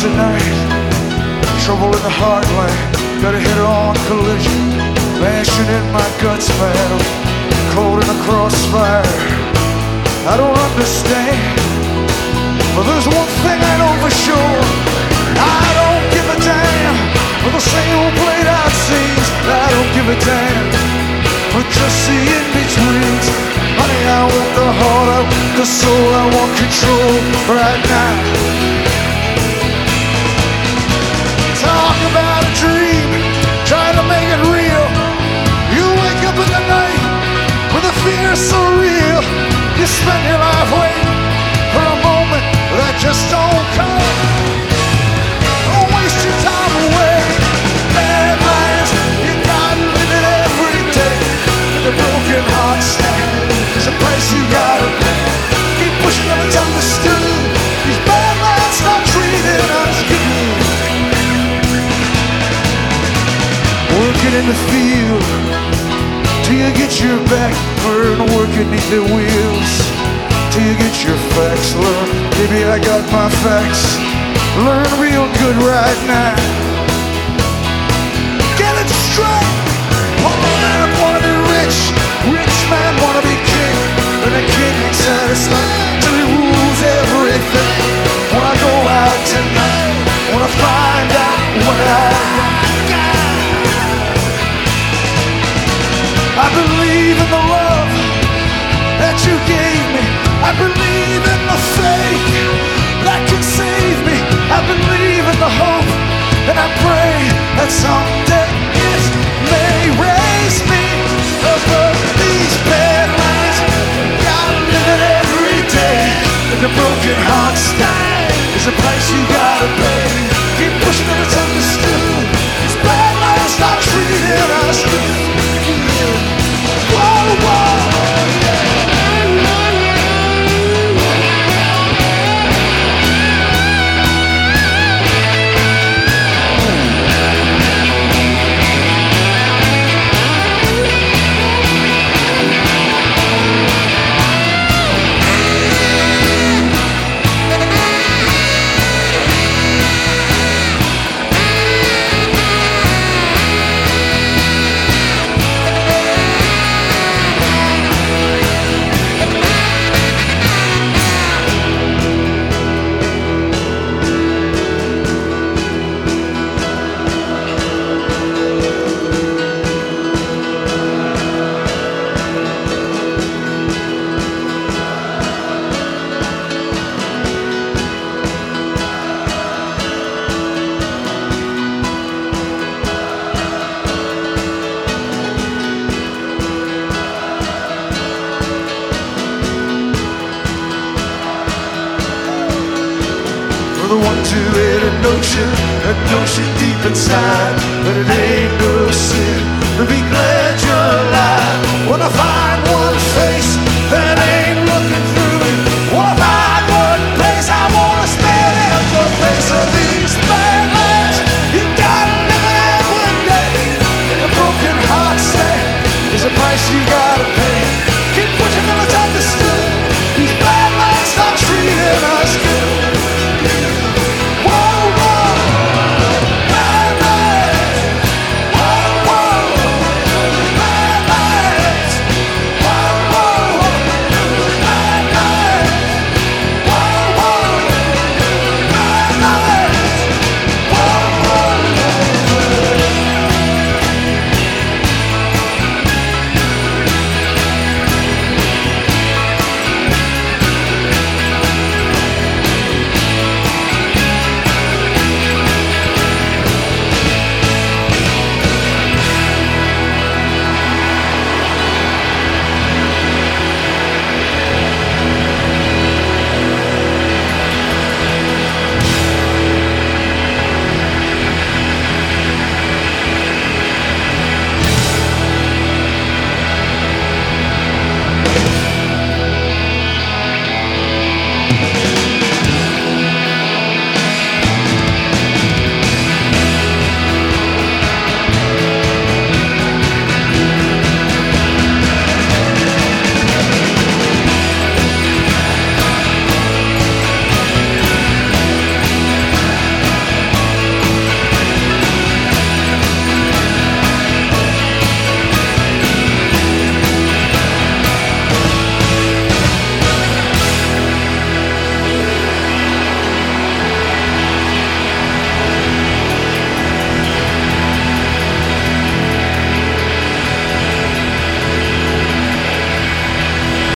tonight. Trouble in the heartland, got a head-on collision. Lashing in my guts, man, caught in a crossfire. I don't understand, but there's one thing I know for sure. I don't give a damn for the same old played out scenes. I don't give a damn for just the in-betweens. Honey, I want the heart, I want the soul, I want control right now. Talk about a dream, try to make it real. You wake up in the night with a fear so real. You spend your life waiting for a moment that just don't come. Don't waste your time away. Bad lives, you gotta live it every day. With a broken heart stand, there's a price you gotta pay. Keep pushing them, it's understood. These bad lives not treated us good. Working in the field till you get your back burned, working beneath their wheels till you get your facts. Learn, baby, I got my facts. Learn real good right now. Get it straight. Poor man wanna be rich, rich man wanna be king, and the king ain't satisfied till he rules everything. When I go out tonight, wanna find out what I believe in the love that you gave me. I believe in the faith that can save me. I believe in the hope, and I pray that someday it may raise me above these bad lines. Gotta live it every day. And the broken heart stand is a price you gotta pay. Keep pushing till it's understood. These bad lines not treating us good. Whoa, whoa, yeah. A notion deep inside, but it ain't no sin to be glad you're alive. When I find